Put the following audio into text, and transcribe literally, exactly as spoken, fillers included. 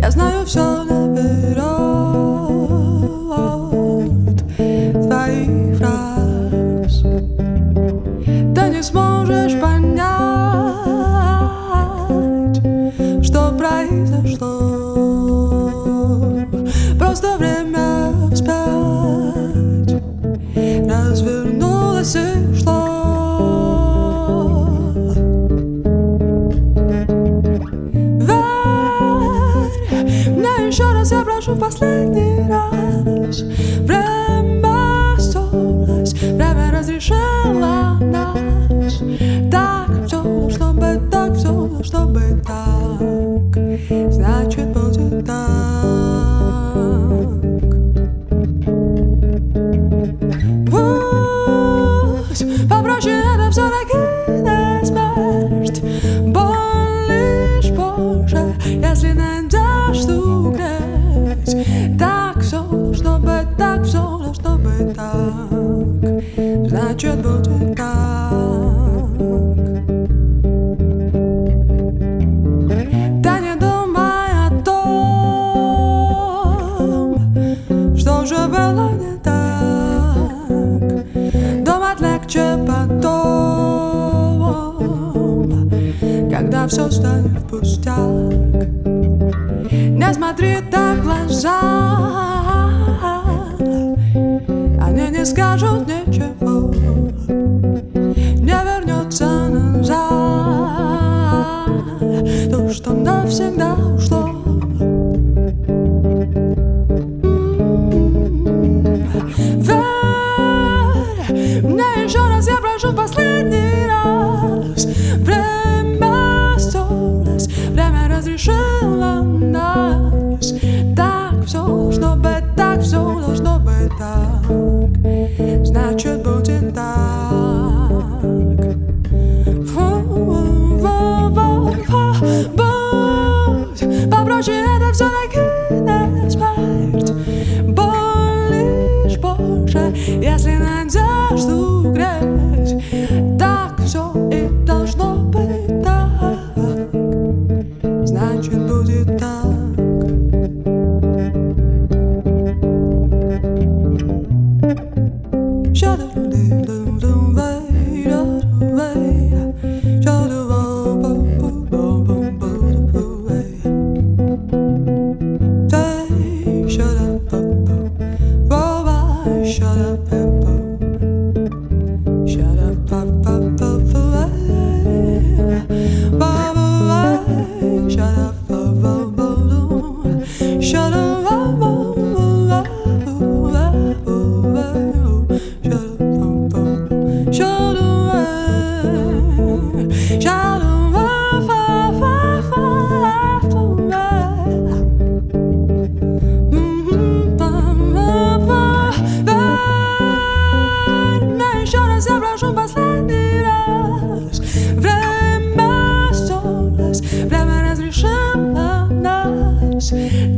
Я знаю все наперед твоих фраз. Ты не сможешь понять, что произошло. Просто время вспять развернулось и шло. Еще раз я прошу в последний раз. Время стерлось, время разрешило нас. Так все должно быть, так все должно быть так. Значит, будет так. Пусть попроще это все-таки не смерть. Боль лишь позже, если найдешь ту грязь. Так все должно быть, так все должно быть так. Значит, будет так. Да не думай о том, что же было не так. Думать легче потом, когда все станет в пустяк. Не смотри так в глаза, они не скажут ничего. Не вернется назад то, что навсегда ушло. Верь мне еще раз, я прошу в последний раз. Время стерлось, время разрешило нас. Так все должно быть, так все должно быть так. Значит, будет так. Будь попроще, это все-таки не смерть. Боль лишь позже, если найдешь ту грязь. Так все и должно быть так. Значит, будет так. Shut up, do do do way, do way. Shut up, bo bo bo bo bo bo way. Say, shut up, bo bo bo bye. Shut up, bo bo. Shut up, bo bo bo bo way. Bo bo way. Shut up, bo bo bo do. Shut up, bo bo bo bo bo bo. Show the way, show the way, far, far, far, far away. Mm-hmm, far, far, far. Еще раз я прошу последний раз. Время стерлось, время разрешило нас.